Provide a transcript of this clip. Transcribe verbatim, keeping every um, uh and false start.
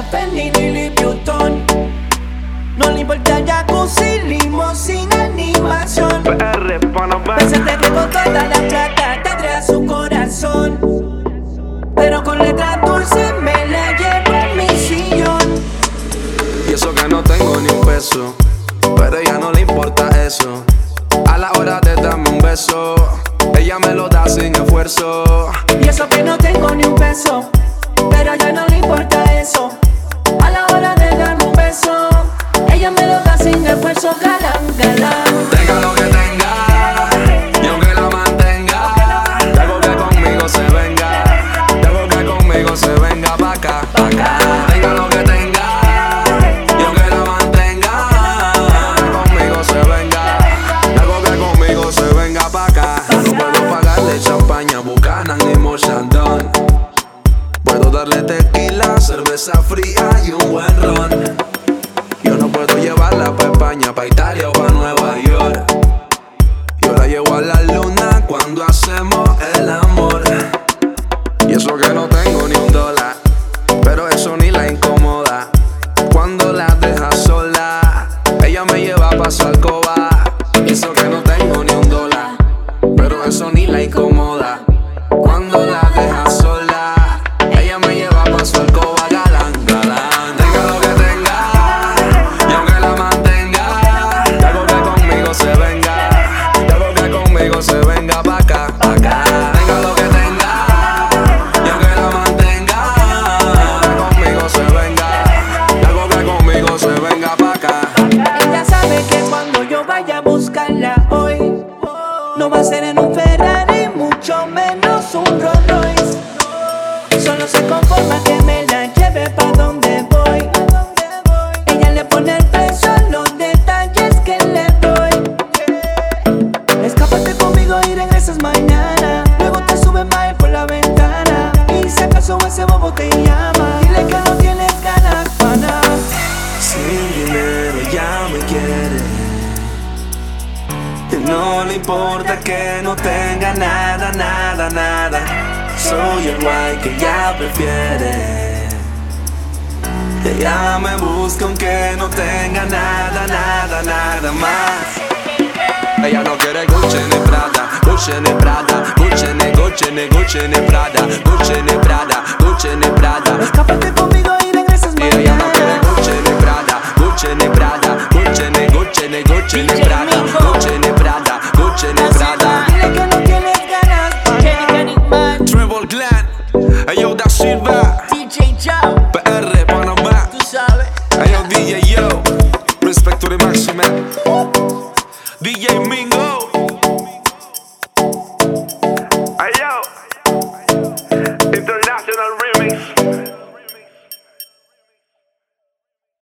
Fendi ni Louis Vuitton. No le importa jacuzzi, limo sin animación. P R, Panamá. Pensaste que con toda la plata tendría su corazón, pero con letras dulces me la llevo en mi sillón. Y eso que no tengo ni un peso, pero a ella no le importa eso. A la hora de darme un beso, ella me lo da sin esfuerzo. Y eso que no tengo ni un peso, pero a ella no le importa eso. A la hora de darme un beso, ella me lo da sin esfuerzo. Galán, galán. Tenga lo que tenga, y aunque la mantenga, dejo que conmigo se venga, dejo que conmigo se venga pa' acá, pa' acá. Tenga lo que tenga, y aunque la mantenga, conmigo se venga, dejo que conmigo se venga pa' acá. No puedo pagarle champaña, Buchanan ni Mochandon. Puedo darle tequila, cerveza fría y un buen ron. Yo no puedo llevarla pa' España, pa' Italia o pa' Nueva York. Yo la llevo a la luna cuando hacemos el amor. Y eso que no tengo ni un dólar, pero eso ni la incomoda. Cuando la deja sola, ella me lleva pa' su alcoba. Y eso que no tengo ni un dólar, pero eso ni la incomoda. Cuando la deja sola, ella me lleva pa' su alcoba. Galán, galán. Tenga lo que tenga, y aunque la mantenga, dejo que conmigo se venga, dejo que conmigo se venga pa' acá, pa' acá. Tenga lo que tenga, y aunque la mantenga, conmigo se venga, dejo que conmigo se venga pa' acá. Ella sabe que cuando yo vaya a buscarla hoy, no va a ser en un Ferrari, mucho menos un Rolls Royce. Solo se conforma que me la lleve pa' donde voy. Ella le pone el precio a los detalles que le doy. Escápate conmigo y regresas mañana. Luego te subes más por la ventana. Y si acaso ese bobo te llama, dile que no tienes ganas para nada. Sin dinero ya me quiere, y no le importa que no tenga nada, nada, nada. Soy el guay que ella prefiere. Ella me busca aunque no tenga nada, nada, nada más. Ella no quiere Gucci ni Prada, Gucci ni Prada, Gucci ni Gucci ni Gucci ni Prada, Gucci ni Prada, Gucci ni Prada. Escápate conmigo y regresas Y mañana. ella no quiere Gucci ni Prada, Gucci ni Prada, Gucci ni Gucci ni Gucci ni Prada, Gucci ni Prada, Gucci ni Prada. Dile que no tienes ganas para nada. Treble Glenn, Ayo Da Silva, D J Joe, P R, Panamá, tú sabes. Ayo D J Yo, Respecto de Maxime, D J Mingo. Ayo.